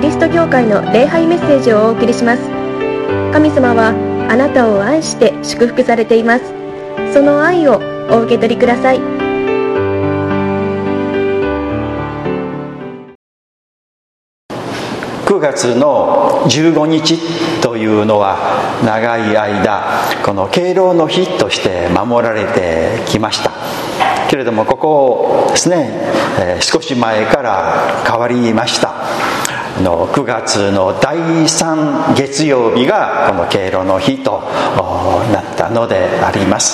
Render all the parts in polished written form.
リスト教会の礼拝メッセージをお送りします。神様はあなたを愛して祝福されています。その愛をお受け取りください。 9月の15日というのは長い間この敬老の日として守られてきましたけれども、ここですね、少し前から変わりました。9月の第3月曜日がこの敬老の日となったのであります。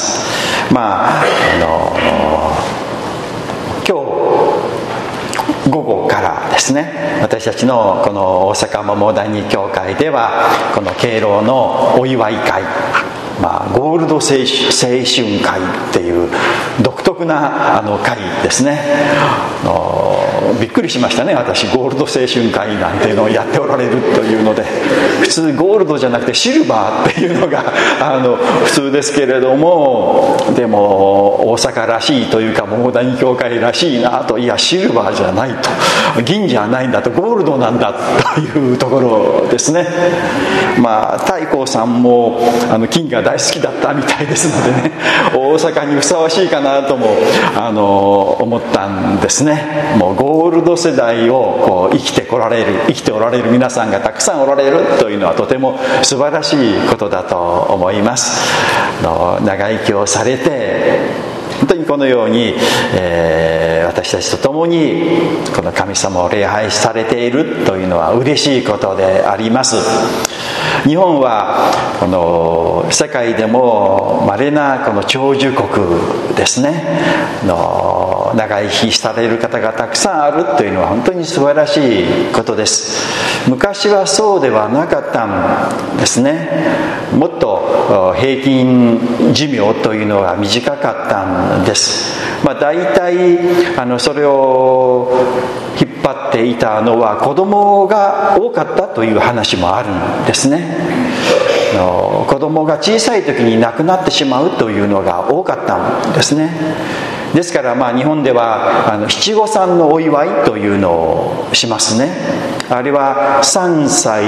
今日午後からですね、私たちのこの大阪桃谷教会ではこの敬老のお祝い会、ゴールド青春会っていう独特な会ですね。びっくりしましたね。私ゴールド青春会なんていうのをやっておられるというので、普通ゴールドじゃなくてシルバーっていうのが普通ですけれども、でも大阪らしいというか桃谷教会らしいなと、いやシルバーじゃないと、銀じゃないんだと、ゴールドなんだというところですね。太閤さんも金が大好きだったみたいですのでね、大阪にふさわしいかなとも思ったんですね。もうゴールド世代を生きておられる皆さんがたくさんおられるというのはとても素晴らしいことだと思います。長生きをされて本当にこのように、私たちと共にこの神様を礼拝されているというのは嬉しいことであります。日本はこの世界でも稀なこの長寿国ですね。長生きされる方がたくさんあるというのは本当に素晴らしいことです。昔はそうではなかったんですね。もっと平均寿命というのが短かったんです。大体それを引っ張っていたのは子供が多かったという話もあるんですね。子供が小さい時に亡くなってしまうというのが多かったんですね。ですから日本では七五三のお祝いというのをしますね。あれは3歳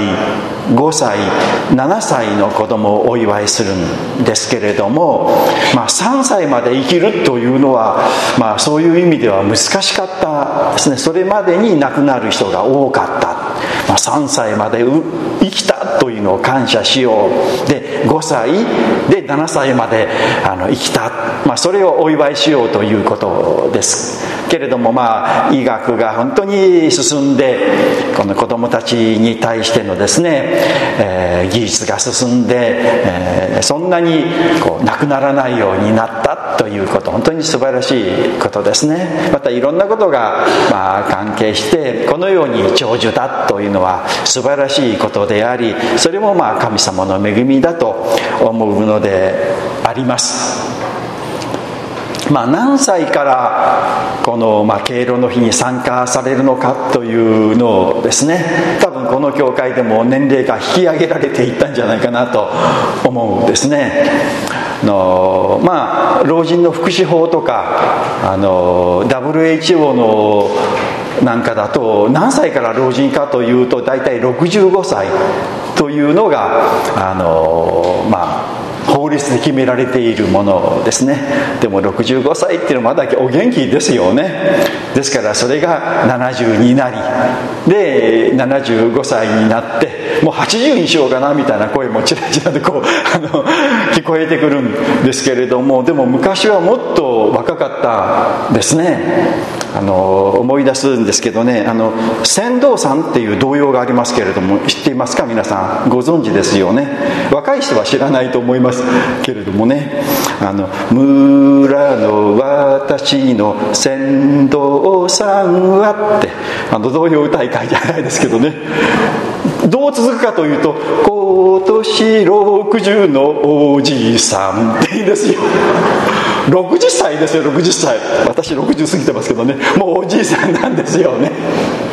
5歳7歳の子供をお祝いするんですけれども、3歳まで生きるというのは、そういう意味では難しかったですね。それまでに亡くなる人が多かった。3歳まで生きたというのを感謝しよう。で5歳で7歳まで生きた、それをお祝いしようということですけれども、医学が本当に進んでこの子どもたちに対してのですね、技術が進んで、そんなに亡くならないようになったということ、本当に素晴らしいことですね。またいろんなことが関係してこのように長寿だというのは素晴らしいことであり、それも神様の恵みだと思うのであります。何歳からこの敬老の日に参加されるのかというのをですね、多分この教会でも年齢が引き上げられていったんじゃないかなと思うんですね。老人の福祉法とかWHO のなんかだと何歳から老人かというと大体65歳というのが法律で決められているものですね。でも65歳っていうのはまだお元気ですよね。ですからそれが70になりで75歳になってもう80にしようかなみたいな声もちらちらで聞こえてくるんですけれども、でも昔はもっと若かったですね。思い出すんですけどね、船頭さんっていう童謡がありますけれども、知っていますか？皆さんご存知ですよね。若い人は知らないと思いますけれどもね、村の私の船頭さんはって童謡歌い会じゃないですけどね、どう続くかというと、今年60のおじいさんっていいですよ。60歳ですよ。60歳。私60過ぎてますけどね、もうおじいさんなんですよね。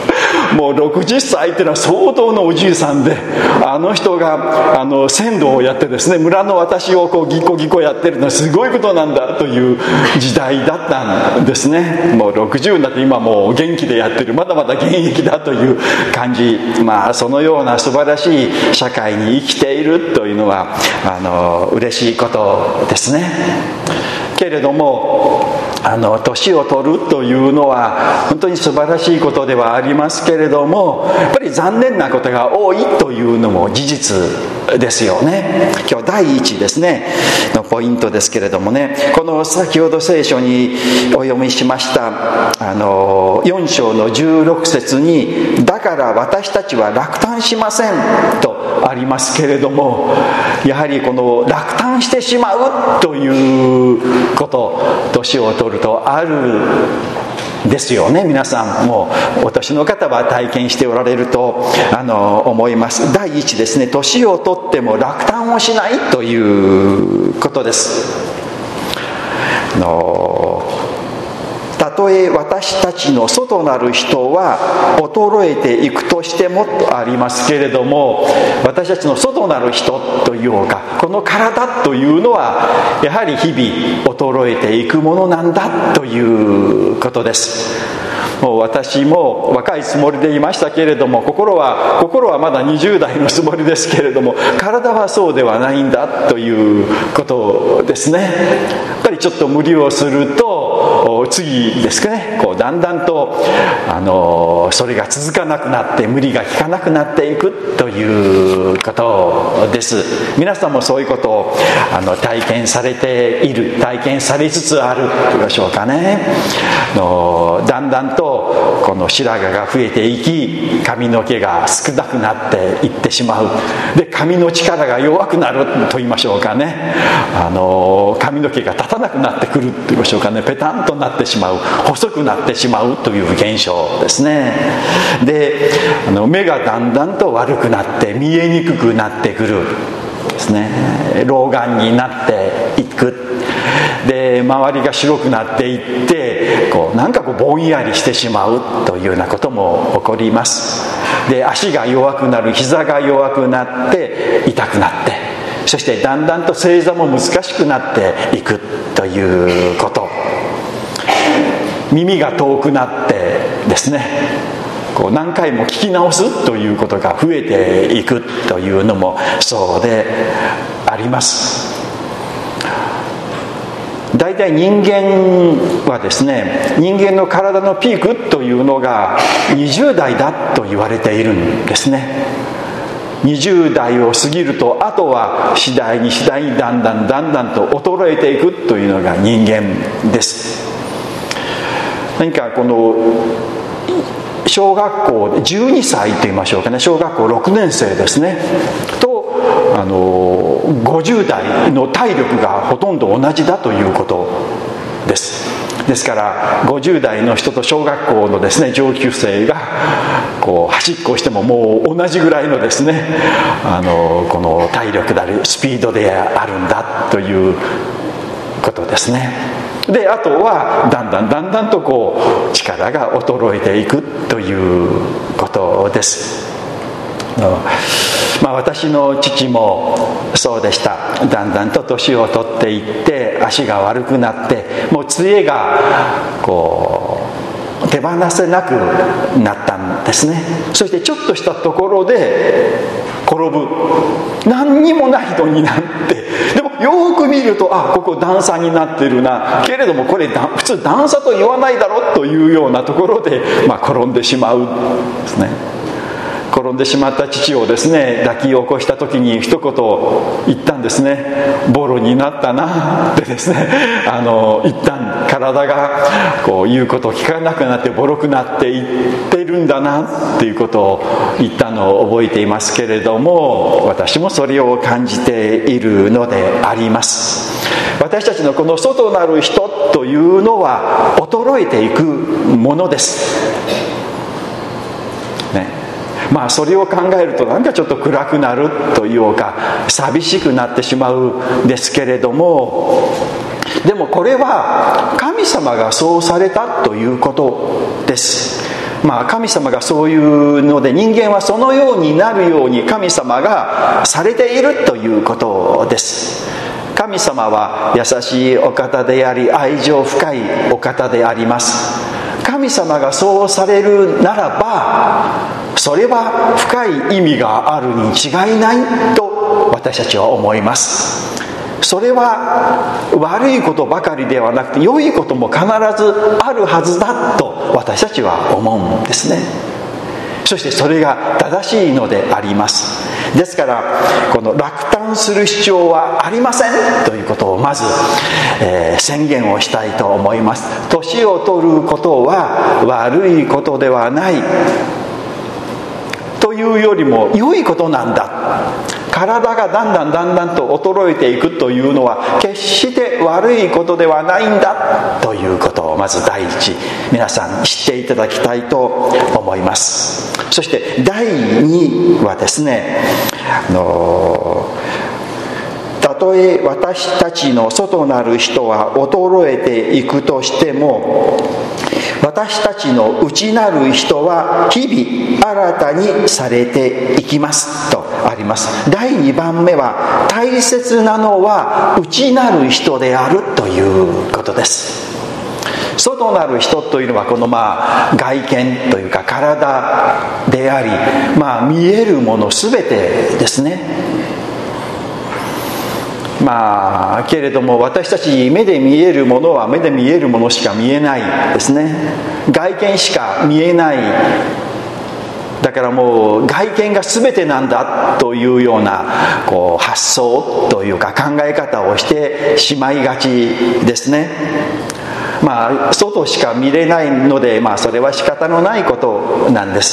もう60歳っていうのは相当のおじいさんで、あの人が船頭をやってですね、村の私をこうギコギコやってるのはすごいことなんだという時代だったんですね。もう60になって今もう元気でやってる、まだまだ現役だという感じ、そのような素晴らしい社会に生きているというのは嬉しいことですね。けれども年を取るというのは本当に素晴らしいことではありますけれども、やっぱり残念なことが多いというのも事実ですよね。今日第一ですねのポイントですけれどもね、この先ほど聖書にお読みしました4章の16節に、だから私たちは落胆しませんとありますけれども、やはりこの落胆してしまうということ、年を取るとあるですよね。皆さんもお年の方は体験しておられると思います。第一ですね、年を取っても落胆をしないということです。たとえ私たちの外なる人は衰えていくとしてもとありますけれども、私たちの外なる人というか、この体というのはやはり日々衰えていくものなんだということです。もう私も若いつもりでいましたけれども、心はまだ20代のつもりですけれども、体はそうではないんだということですね。やっぱりちょっと無理をすると次ですかね、こうだんだんとそれが続かなくなって無理が効かなくなっていくということです。皆さんもそういうことを体験されている、体験されつつあるというでしょうかね。だんだんとこの白髪が増えていき、髪の毛が少なくなっていってしまう。で、髪の力が弱くなると言いましょうかね。髪の毛が立たなくなってくると言いましょうかね。ペタンとなってしまう、細くなってしまうという現象ですね。で、目がだんだんと悪くなって見えにくくなってくるですね。老眼になっていく。で、周りが白くなっていってなんかぼんやりしてしまうというようなことも起こります。で、足が弱くなる、膝が弱くなって痛くなって、そしてだんだんと正座も難しくなっていくということ。耳が遠くなってですね、何回も聞き直すということが増えていくというのもそうであります。大体人間はですね、人間の体のピークというのが20代だと言われているんですね。20代を過ぎると、あとは次第にだんだんと衰えていくというのが人間です。何か小学校で12歳と言いましょうかね、小学校6年生ですねと50代の体力がほとんど同じだということです。ですから50代の人と小学校のですね上級生が端っこをしてももう同じぐらいのですねこの体力であるスピードであるんだということですね。で、あとはだんだんと力が衰えていくということです。私の父もそうでした。だんだんと年を取っていって足が悪くなって、もう杖が手放せなくなったんですね。そしてちょっとしたところで転ぶ、何にもない人になって、でもよく見るとここ段差になってるな、けれどもこれ普通段差と言わないだろというようなところで、転んでしまうんですね。転んでしまった父をですね抱き起こした時に一言言ったんですね。ボロになったなってですね一旦体が言うことを聞かなくなってボロくなっていってるんだなっていうことを言ったのを覚えていますけれども、私もそれを感じているのであります。私たちのこの外なる人というのは衰えていくものですね。それを考えるとなんかちょっと暗くなるというか寂しくなってしまうんですけれども、でもこれは神様がそうされたということです。 神様がそういうので、人間はそのようになるように神様がされているということです。神様は優しいお方であり、愛情深いお方であります。神様がそうされるならば、それは深い意味があるに違いないと私たちは思います。それは悪いことばかりではなくて、良いことも必ずあるはずだと私たちは思うんですね。そしてそれが正しいのであります。ですからこの落胆する必要はありませんということをまず、宣言をしたいと思います。年を取ることは悪いことではないというよりも良いことなんだ。体がだんだんと衰えていくというのは決して悪いことではないんだということをまず第一、皆さん知っていただきたいと思います。そして第二はですね、たとえ私たちの外なる人は衰えていくとしても、私たちの内なる人は日々新たにされていきますとあります。第2番目は、大切なのは内なる人であるということです。外なる人というのはこの外見というか体であり、見えるもの全てですね。けれども私たち目で見えるものは目で見えるものしか見えないですね。外見しか見えない。だからもう外見が全てなんだというような発想というか考え方をしてしまいがちですね。外しか見れないので、それは仕方のないことなんです。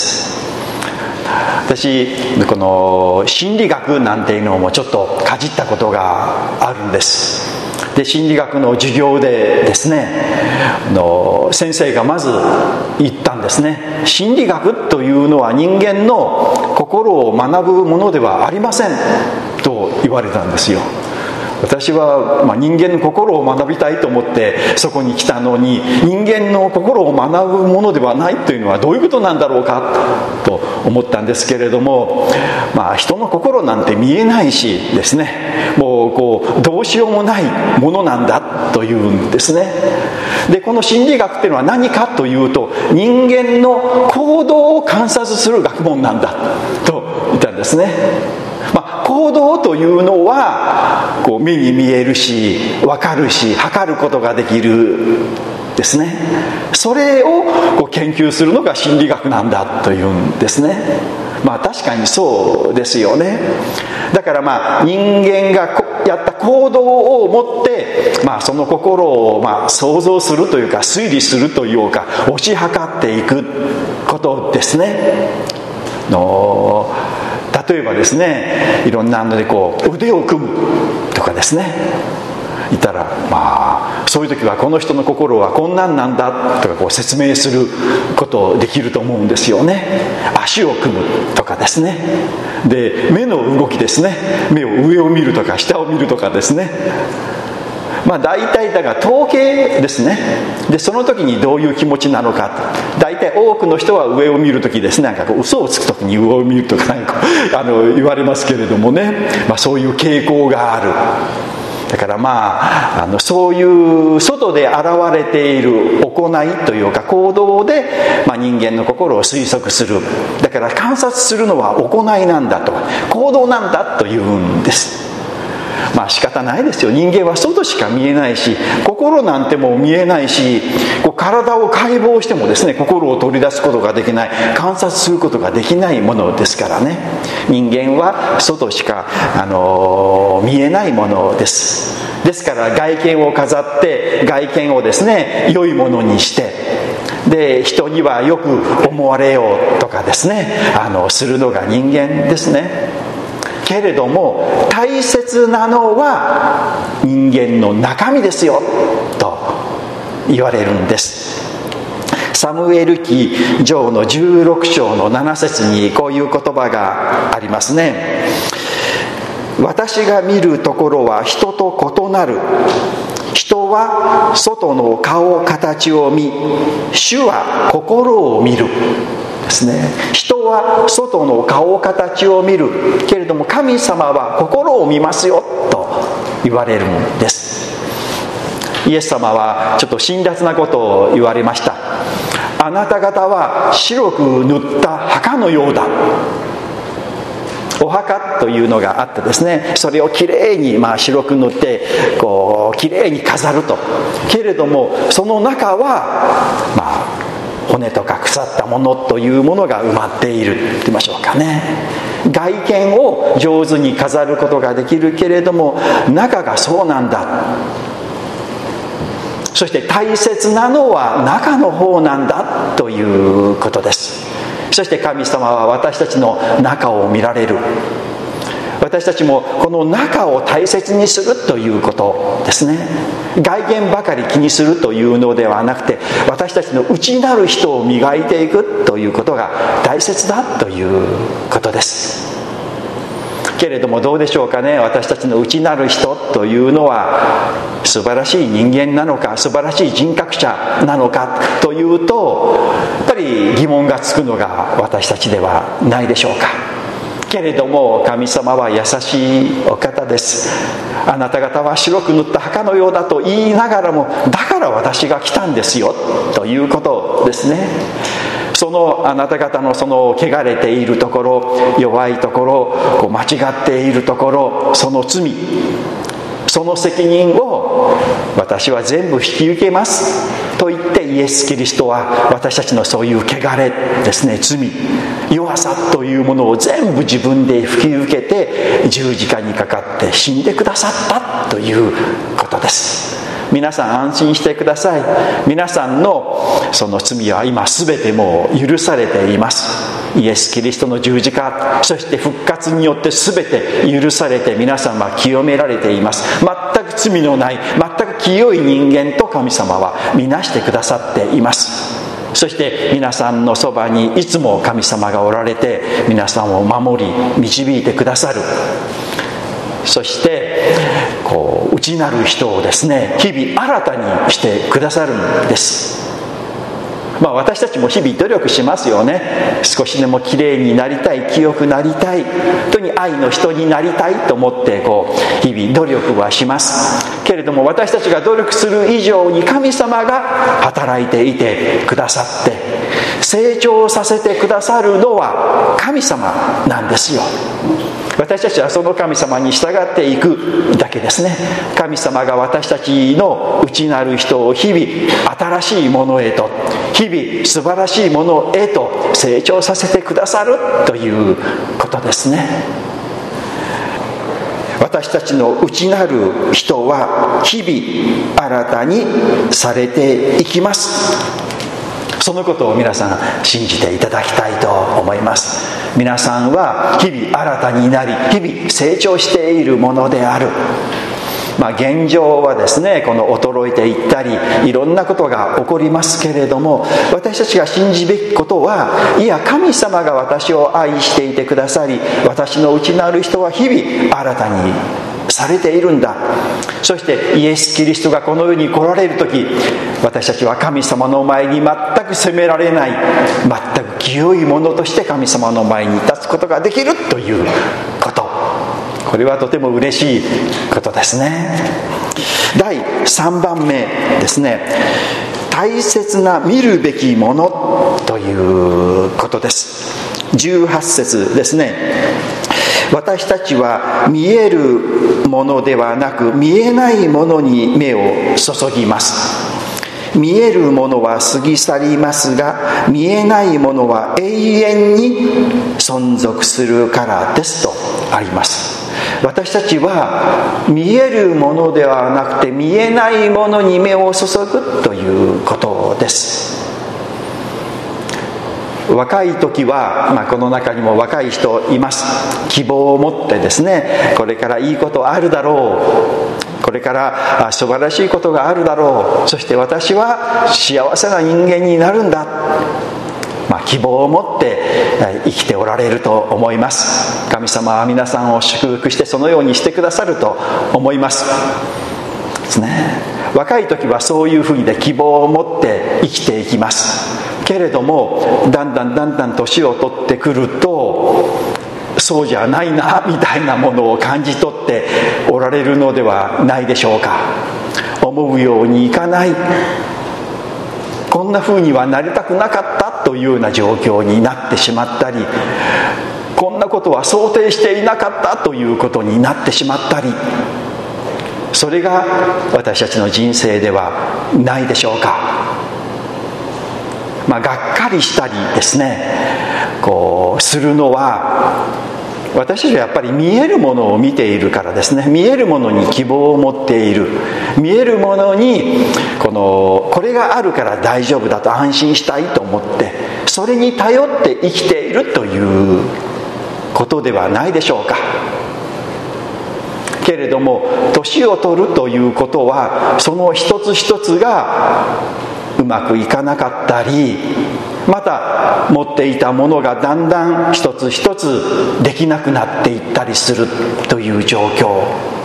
私この心理学なんていうのもちょっとかじったことがあるんです。で心理学の授業でですね、先生がまず言ったんですね。心理学というのは人間の心を学ぶものではありませんと言われたんですよ。私は人間の心を学びたいと思ってそこに来たのに、人間の心を学ぶものではないというのはどういうことなんだろうかと思ったんですけれども、人の心なんて見えないしですね、もうどうしようもないものなんだというんですね。でこの心理学っていうのは何かというと、人間の行動を観察する学問なんだと言ったんですね。行動というのは目に見えるし分かるし測ることができるですね。それを研究するのが心理学なんだというんですね。確かにそうですよね。だから人間がやった行動をもって、その心を想像するというか推理するというか推し量っていくことですね。例えばですね、いろんなので腕を組むとかですね言ったら、そういう時はこの人の心はこんなんなんだとか説明することできると思うんですよね。足を組むとかですね。で目の動きですね。目を上を見るとか下を見るとかですね。大体だから統計ですね。でその時にどういう気持ちなのか、大体多くの人は上を見る時ですね、嘘をつく時に上を見るとか言われますけれどもね、そういう傾向がある。だからそういう外で現れている行いというか行動で、人間の心を推測する。だから観察するのは行いなんだと、行動なんだというんです。仕方ないですよ。人間は外しか見えないし、心なんてもう見えないし、体を解剖してもですね、心を取り出すことができない、観察することができないものですからね。人間は外しか、見えないものです。ですから外見を飾って外見をですね良いものにして、で人にはよく思われようとかですねするのが人間ですね。けれども大切なのは人間の中身ですよと言われるんです。サムエル記上の16章の7節にこういう言葉がありますね。私が見るところは人と異なる。 人は外の顔形を見、主は心を見るですね。人は外の顔形を見るけれども、神様は心を見ますよと言われるんです。イエス様はちょっと辛辣なことを言われました。あなた方は白く塗った墓のようだ。お墓というのがあってですね、それをきれいに白く塗ってこうきれいに飾ると。けれどもその中は骨とか腐ったものというものが埋まっていると言いましょうかね。外見を上手に飾ることができるけれども、中がそうなんだ。そして大切なのは中の方なんだということです。そして神様は私たちの中を見られる。私たちもこの中を大切にするということですね。外見ばかり気にするというのではなくて、私たちの内なる人を磨いていくということが大切だということです。けれどもどうでしょうかね。私たちの内なる人というのは素晴らしい人間なのか、素晴らしい人格者なのかというと、やっぱり疑問がつくのが私たちではないでしょうか。けれども神様は優しいお方です。あなた方は白く塗った墓のようだと言いながらも、だから私が来たんですよということですね。そのあなた方のその汚れているところ、弱いところ、間違っているところ、その罪、その責任を私は全部引き受けますと言って、イエス・キリストは私たちのそういう汚れですね、罪、弱さというものを全部自分で引き受けて十字架にかかって死んでくださったということです。皆さん安心してください。皆さんのその罪は今すべてもう許されています。イエス・キリストの十字架、そして復活によってすべて許されて、皆さんは清められています。全く罪のない、全く清い人間と神様はみなしてくださっています。そして皆さんのそばにいつも神様がおられて、皆さんを守り導いてくださる。そして内なる人をですね、日々新たにしてくださるんです。私たちも日々努力しますよね。少しでもきれいになりたい、清くなりたい、本当に愛の人になりたいと思って日々努力はします。けれども私たちが努力する以上に神様が働いていてくださって、成長させてくださるのは神様なんですよ。私たちはその神様に従っていくだけですね。神様が私たちの内なる人を日々新しいものへと、日々素晴らしいものへと成長させてくださるということですね。私たちの内なる人は日々新たにされていきます。そのことを皆さん信じていただきたいと思います。皆さんは日々新たになり、日々成長しているものである。現状はですね、この衰えていったりいろんなことが起こりますけれども、私たちが信じべきことは、いや神様が私を愛していてくださり、私の内なる人は日々新たにされているんだ。そしてイエス・キリストがこの世に来られる時、私たちは神様の前に全く責められない、全く清いものとして神様の前に立つことができるということ、これはとても嬉しいことですね。第3番目ですね、大切な見るべきものということです。18節ですね。私たちは見えるものではなく見えないものに目を注ぎます。見えるものは過ぎ去りますが、見えないものは永遠に存続するからですとあります。私たちは見えるものではなくて見えないものに目を注ぐということです。若い時は、この中にも若い人います。希望を持ってですね、これからいいことあるだろう、これから素晴らしいことがあるだろう、そして私は幸せな人間になるんだ、希望を持って生きておられると思います。神様は皆さんを祝福してそのようにしてくださると思いますですね。 若い時はそういうふうに希望を持って生きていきます。けれどもだんだん年を取ってくると、そうじゃないなみたいなものを感じ取っておられるのではないでしょうか。思うようにいかない、こんな風にはなりたくなかったというような状況になってしまったり、こんなことは想定していなかったということになってしまったり、それが私たちの人生ではないでしょうか。がっかりしたりですね、するのは、私たちはやっぱり見えるものを見ているからですね。見えるものに希望を持っている、見えるものにこれがあるから大丈夫だと安心したいと思って、それに頼って生きているということではないでしょうか。けれども年を取るということは、その一つ一つがうまくいかなかったり、また持っていたものがだんだん一つ一つできなくなっていったりするという状況。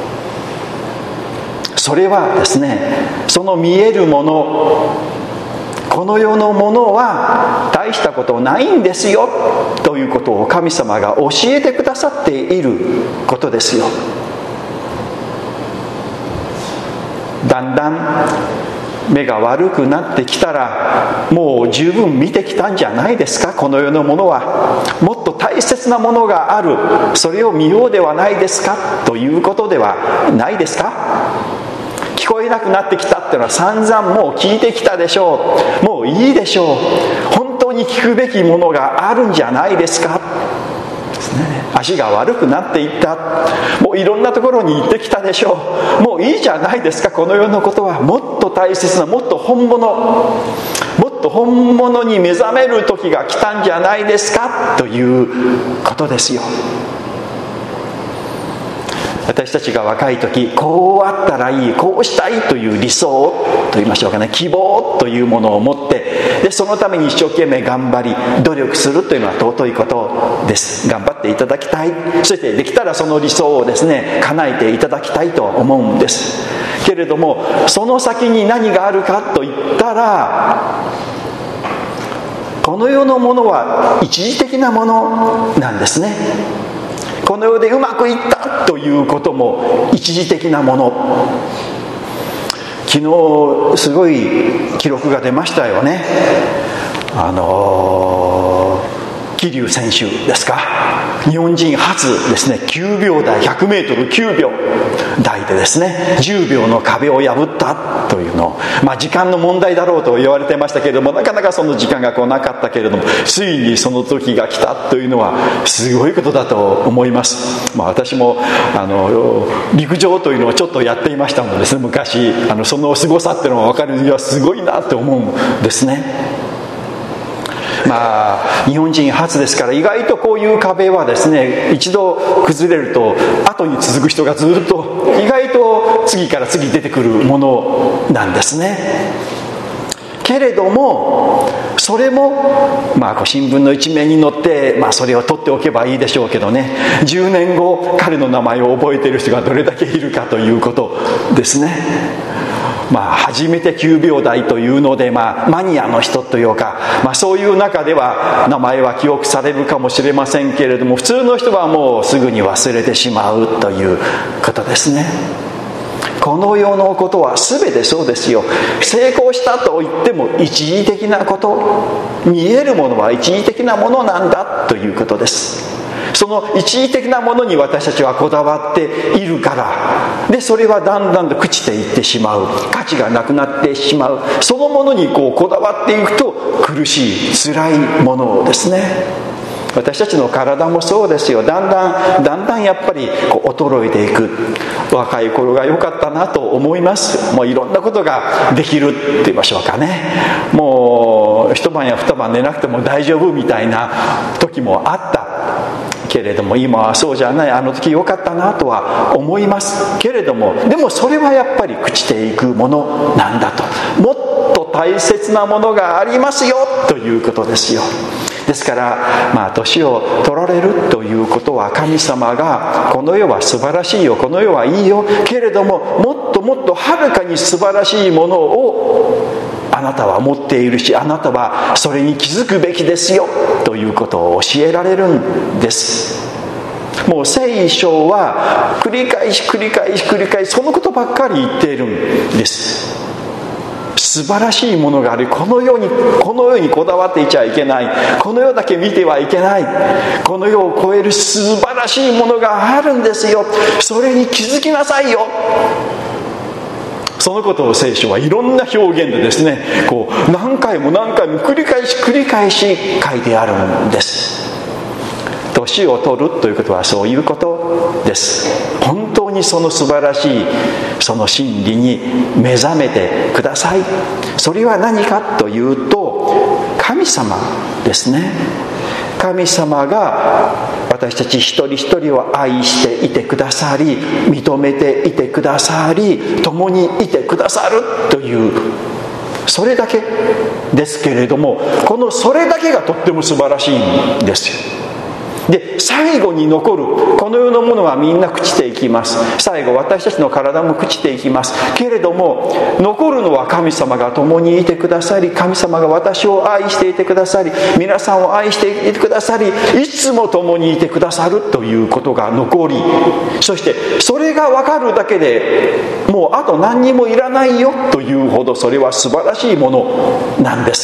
それはですね、その見えるもの、この世のものは大したことないんですよということを神様が教えてくださっていることですよ。だんだん目が悪くなってきたら、もう十分見てきたんじゃないですか。この世のものはもっと大切なものがある、それを見ようではないですかということではないですか。聞こえなくなってきたっていうのは散々もう聞いてきたでしょう。もういいでしょう。本当に聞くべきものがあるんじゃないですか。足が悪くなっていった、もういろんなところに行ってきたでしょう。もういいじゃないですか。この世のことはもっと大切な、もっと本物に目覚める時が来たんじゃないですかということですよ。私たちが若い時、こうあったらいい、こうしたいという理想と言いましょうかね、希望というものを持って、でそのために一生懸命頑張り努力するというのは尊いことです。頑張っていただきたい、そしてできたらその理想をですね叶えていただきたいと思うんです。けれどもその先に何があるかといったら、この世のものは一時的なものなんですね。この世でうまくいったということも一時的なもの。昨日すごい記録が出ましたよね。桐生選手ですか、日本人初ですね、9秒台、100メートル9秒台でですね10秒の壁を破ったというのを、時間の問題だろうと言われてましたけれども、なかなかその時間が来なかったけれども、ついにその時が来たというのはすごいことだと思います。私も陸上というのをちょっとやっていましたのでですね、昔そのすごさっていうのが分かるにはすごいなと思うんですね。日本人初ですから、意外とこういう壁はですね、一度崩れると後に続く人がずっと意外と次から次出てくるものなんですね。けれどもそれも新聞の一面に載って、それを取っておけばいいでしょうけどね、10年後彼の名前を覚えている人がどれだけいるかということですね。初めて9秒台というので、マニアの人というか、そういう中では名前は記憶されるかもしれませんけれども、普通の人はもうすぐに忘れてしまうということですね。この世のことは全てそうですよ。成功したと言っても一時的なこと、見えるものは一時的なものなんだということです。その一時的なものに私たちはこだわっているから、でそれはだんだんと朽ちていってしまう、価値がなくなってしまう、そのものにこだわっていくと苦しい辛いものですね。私たちの体もそうですよ。だんだんやっぱり衰えていく。若い頃が良かったなと思います。もういろんなことができるって言いましょうかね、もう一晩や二晩寝なくても大丈夫みたいな時もあったけれども、今はそうじゃない。あの時良かったなとは思いますけれども、でもそれはやっぱり朽ちていくものなんだと、もっと大切なものがありますよということですよ。 ですから、年を取られるということは、神様がこの世は素晴らしいよ、この世はいいよ、けれどももっともっとはるかに素晴らしいものをあなたは持っているし、あなたはそれに気づくべきですよということを教えられるんです。もう聖書は繰り返しそのことばっかり言っているんです。素晴らしいものがある。この世にこだわっていちゃいけない。この世だけ見てはいけない。この世を超える素晴らしいものがあるんですよ。それに気づきなさいよ。そのことを聖書はいろんな表現でですね、何回も繰り返し書いてあるんです。年を取るということはそういうことです。本当にその素晴らしいその真理に目覚めてください。それは何かというと、神様ですね。神様が私たち一人一人を愛していてくださり、認めていてくださり、共にいてくださるというそれだけですけれども、このそれだけがとっても素晴らしいんですよ。で、最後に残るこの世のものはみんな朽ちていきます。最後私たちの体も朽ちていきますけれども、残るのは神様が共にいてくださり、神様が私を愛していてくださり、皆さんを愛していてくださり、いつも共にいてくださるということが残り、そしてそれが分かるだけでもうあと何にもいらないよというほど、それは素晴らしいものなんです。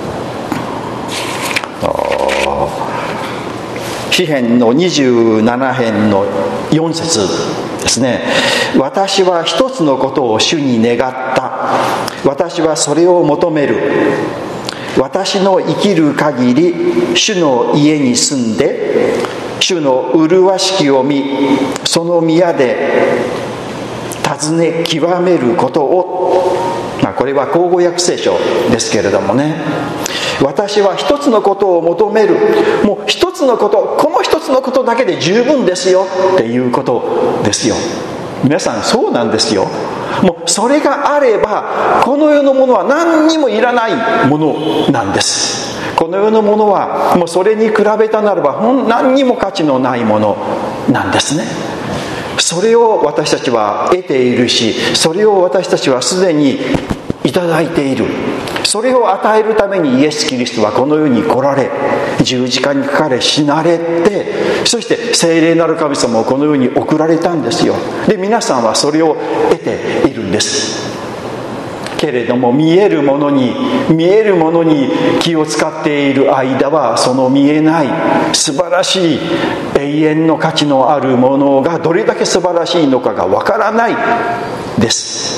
詩編の27編の4節ですね。私は一つのことを主に願った。私はそれを求める。私の生きる限り主の家に住んで、主の麗しきを見、その宮で尋ね極めることを。これは口語訳聖書ですけれどもね、私は一つのことを求める。もう一つのこと、この一つのことだけで十分ですよっていうことですよ。皆さんそうなんですよ。もうそれがあればこの世のものは何にもいらないものなんです。この世のものはもうそれに比べたならば何にも価値のないものなんですね。それを私たちは得ているし、それを私たちはすでにいただいている。それを与えるためにイエス・キリストはこの世に来られ、十字架にかかれ、死なれて、そして聖霊なる神様をこの世に送られたんですよ。で、皆さんはそれを得ているんです。けれども見えるものに気を使っている間は、その見えない素晴らしい永遠の価値のあるものがどれだけ素晴らしいのかがわからないです。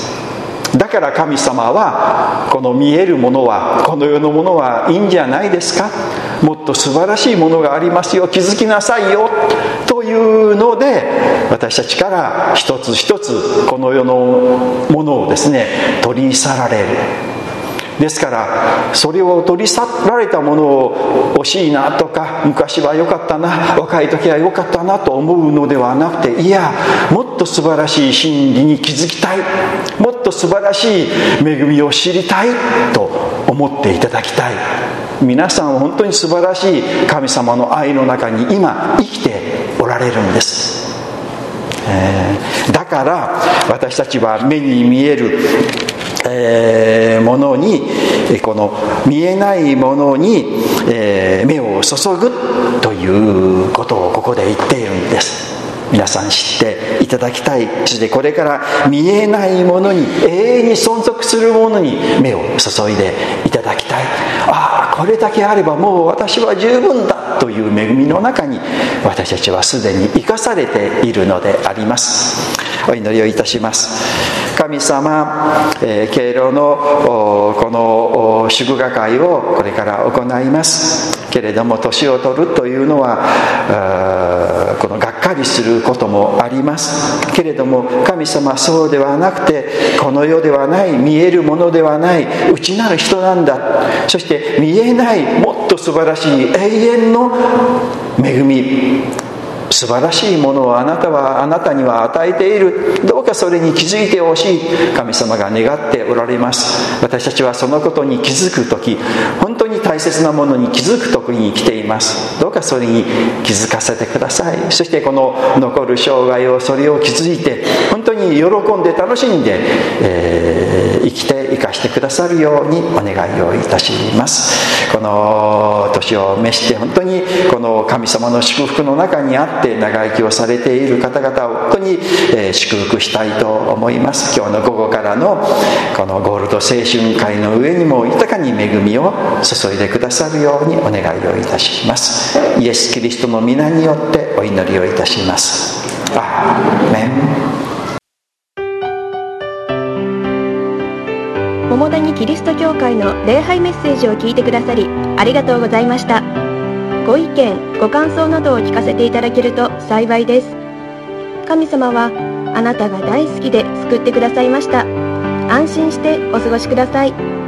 だから神様はこの見えるものは、この世のものはいいんじゃないですか、もっと素晴らしいものがありますよ、気づきなさいよというので、私たちから一つ一つこの世のものをですね取り去られる。ですからそれを取り去られたものを惜しいなとか、昔は良かったな、若い時は良かったなと思うのではなくて、いや、もっと素晴らしい真理に気づきたい、もっと素晴らしい恵みを知りたいと思っていただきたい。皆さんは本当に素晴らしい神様の愛の中に今生きておられるんです。だから私たちは目に見えるものに、この見えないものに、目を注ぐということをここで言っているんです。皆さん知っていただきたい。そしてこれから見えないものに、永遠に存続するものに目を注いでいただきたい。ああ、これだけあればもう私は十分だという恵みの中に私たちはすでに生かされているのであります。お祈りをいたします。神様、敬老のこの祝賀会をこれから行いますけれども、年を取るというのはこのがっかりすることもありますけれども、神様、そうではなくて、この世ではない、見えるものではない内なる人なんだ。そして見えないもっと素晴らしい永遠の恵み、素晴らしいものをあなたには与えている。どうかそれに気づいてほしい。神様が願っておられます。私たちはそのことに気づくとき、本当に大切なものに気づく時に来ています。どうかそれに気づかせてください。そしてこの残る生涯をそれを気づいて本当に喜んで楽しんで、生きて生かしてくださるようにお願いをいたします。この年を召して本当にこの神様の祝福の中にあって長生きをされている方々を本当に祝福したいと思います。今日の午後からのこのゴールド青春会の上にも豊かに恵みを注いでくださるようにお願いをいたします。イエス・キリストの皆によってお祈りをいたします。アーメン。 桃谷キリスト教会の礼拝メッセージを聞いてくださりありがとうございました。ご意見ご感想などを聞かせていただけると幸いです。神様はあなたが大好きで救ってくださいました。安心してお過ごしください。